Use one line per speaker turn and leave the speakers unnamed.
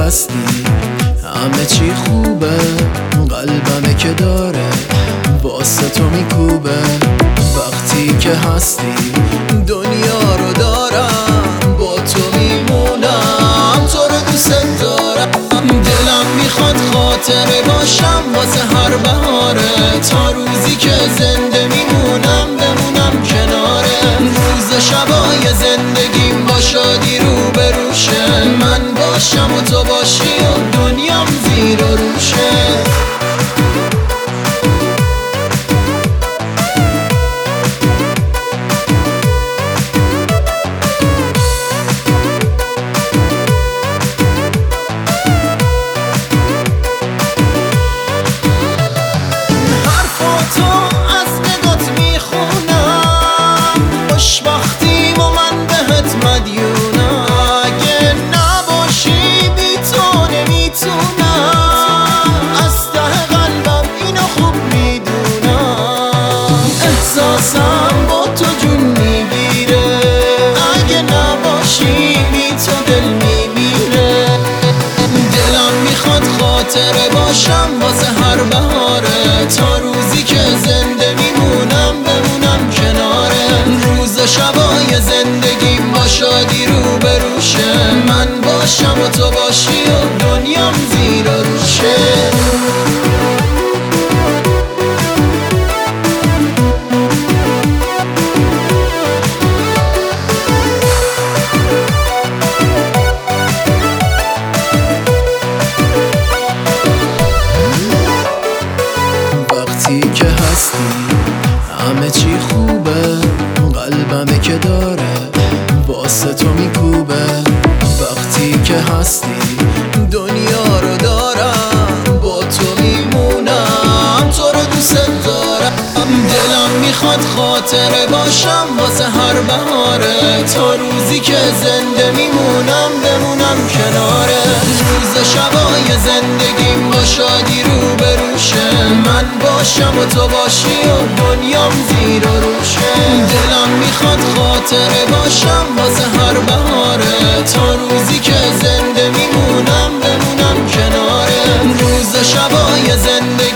هستی همه چی خوبه، قلبمه که داره واسه تو میکوبه. وقتی که هستی دنیا رو دارم، با تو میمونم، تو رو دوست دارم. دلم میخواد خاطره باشم واسه هر بهاره، تا روزی که زنده میمونم بمونم کناره. روز شبای زندگیم با شادی رو بروشه، من باشم و تو باشی و دنیام زیر و روشه. احساسم با تو جون میگیره، اگه نباشی بی تو دل میمیره. دلم میخواد خاطره باشم واسه هر بهاره، تا روزی که زنده میمونم بمونم کناره. روز شبای زندگیم با شادی رو بروشه، من باشم و تو باشی و دنیام زیر و روشه. که هستی همه چی خوبه، قلبمه که داره واسه تو میکوبه. وقتی که هستی دنیا رو دارم، با تو میمونم، تو رو دوست دارم. دلم میخواد خاطره باشم واسه هر بهاره، تا روزی که زنده میمونم بمونم کناره. روز شبای زندگیم با شادی رو بروشه، من باشم و تو باشی و دنیام زیر و روشه. دلم میخواد خاطره باشم واسه هر بهاره، تا روزی که زنده میمونم بمونم کناره. روز شبای زندگی